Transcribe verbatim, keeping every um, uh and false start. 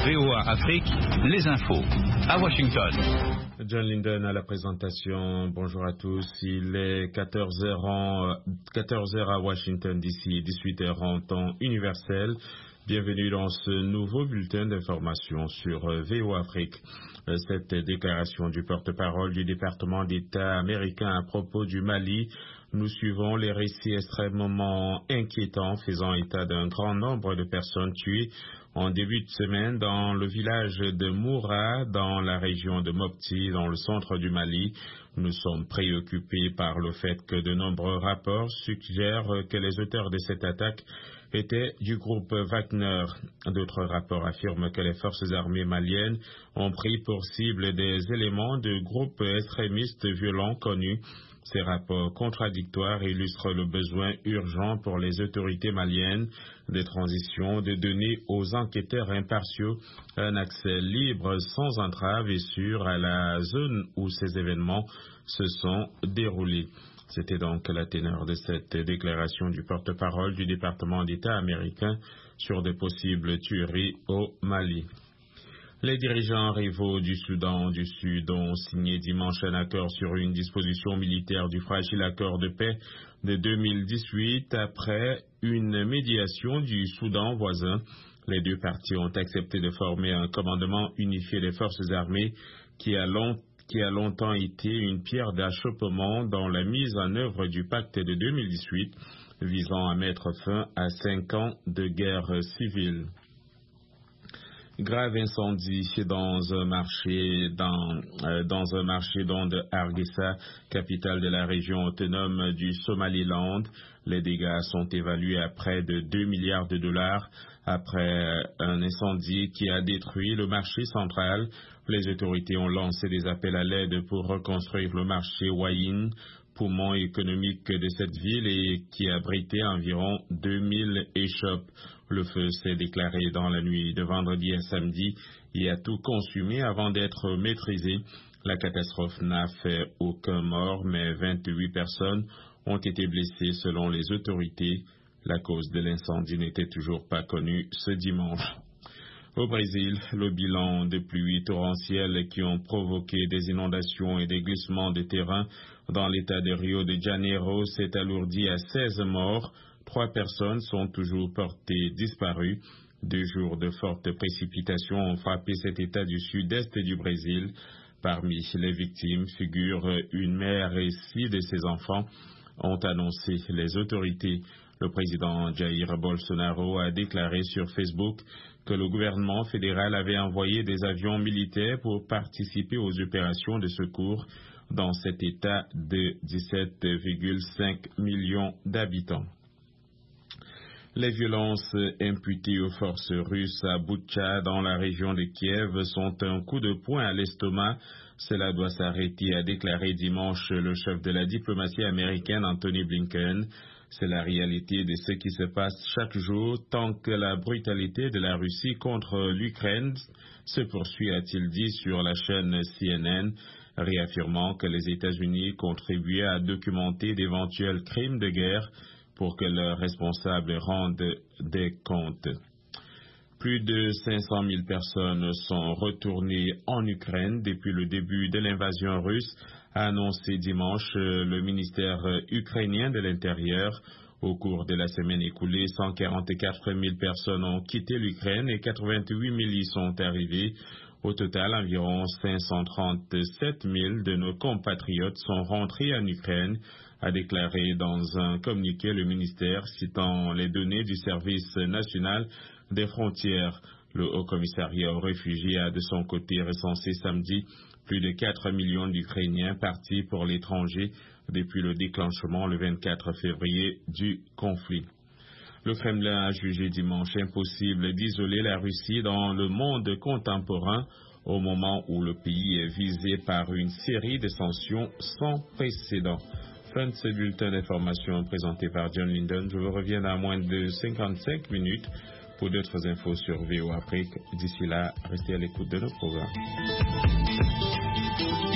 V O A Afrique, les infos. À Washington. John Linden à la présentation. Bonjour à tous. Il est quatorze heures à Washington D C, dix-huit heures en temps universel. Bienvenue dans ce nouveau bulletin d'information sur V O A Afrique. Cette déclaration du porte-parole du département d'État américain à propos du Mali, nous suivons les récits extrêmement inquiétants faisant état d'un grand nombre de personnes tuées en début de semaine dans le village de Moura, dans la région de Mopti, dans le centre du Mali. Nous sommes préoccupés par le fait que de nombreux rapports suggèrent que les auteurs de cette attaque étaient du groupe Wagner. D'autres rapports affirment que les forces armées maliennes ont pris pour cible des éléments de groupes extrémistes violents connus. Ces rapports contradictoires illustrent le besoin urgent pour les autorités maliennes de transition de donner aux enquêteurs impartiaux un accès libre, sans entrave et sûr à la zone où ces événements se sont déroulés. C'était donc la teneur de cette déclaration du porte-parole du département d'État américain sur de possibles tueries au Mali. Les dirigeants rivaux du Soudan du Sud ont signé dimanche un accord sur une disposition militaire du fragile accord de paix de deux mille dix-huit après une médiation du Soudan voisin. Les deux parties ont accepté de former un commandement unifié des forces armées qui a, long, qui a longtemps été une pierre d'achoppement dans la mise en œuvre du pacte de deux mille dix-huit visant à mettre fin à cinq ans de guerre civile. Grave incendie dans un marché dans, euh, dans un marché dans de Hargeisa, capitale de la région autonome du Somaliland. Les dégâts sont évalués à près de deux milliards de dollars après un incendie qui a détruit le marché central. Les autorités ont lancé des appels à l'aide pour reconstruire le marché Wayin, poumon économique de cette ville et qui abritait environ deux mille échoppes. Le feu s'est déclaré dans la nuit de vendredi à samedi et a tout consumé avant d'être maîtrisé. La catastrophe n'a fait aucun mort, mais vingt-huit personnes ont été blessées selon les autorités. La cause de l'incendie n'était toujours pas connue ce dimanche. Au Brésil, le bilan de pluies torrentielles qui ont provoqué des inondations et des glissements de terrain dans l'état de Rio de Janeiro s'est alourdi à seize morts. Trois personnes sont toujours portées disparues. Deux jours de fortes précipitations ont frappé cet état du sud-est du Brésil. Parmi les victimes figure une mère et six de ses enfants, ont annoncé les autorités. Le président Jair Bolsonaro a déclaré sur Facebook que le gouvernement fédéral avait envoyé des avions militaires pour participer aux opérations de secours dans cet État de dix-sept virgule cinq millions d'habitants. Les violences imputées aux forces russes à Boutcha dans la région de Kiev sont un coup de poing à l'estomac. Cela doit s'arrêter, a déclaré dimanche le chef de la diplomatie américaine Antony Blinken. C'est la réalité de ce qui se passe chaque jour tant que la brutalité de la Russie contre l'Ukraine se poursuit, a-t-il dit sur la chaîne C N N, réaffirmant que les États-Unis contribuaient à documenter d'éventuels crimes de guerre pour que leurs responsables rendent des comptes. Plus de cinq cent mille personnes sont retournées en Ukraine depuis le début de l'invasion russe, a annoncé dimanche le ministère ukrainien de l'Intérieur. Au cours de la semaine écoulée, cent quarante-quatre mille personnes ont quitté l'Ukraine et quatre-vingt-huit mille y sont arrivées. Au total, environ cinq cent trente-sept mille de nos compatriotes sont rentrés en Ukraine, a déclaré dans un communiqué le ministère citant les données du Service national des frontières. Le Haut-Commissariat aux réfugiés a de son côté recensé samedi plus de quatre millions d'Ukrainiens partis pour l'étranger depuis le déclenchement le vingt-quatre février du conflit. Le Kremlin a jugé dimanche impossible d'isoler la Russie dans le monde contemporain au moment où le pays est visé par une série de sanctions sans précédent. Fin de ce bulletin d'information présenté par John Linden. Je vous reviens dans moins de cinquante-cinq minutes pour d'autres infos sur V O A Afrique. D'ici là, restez à l'écoute de nos programmes.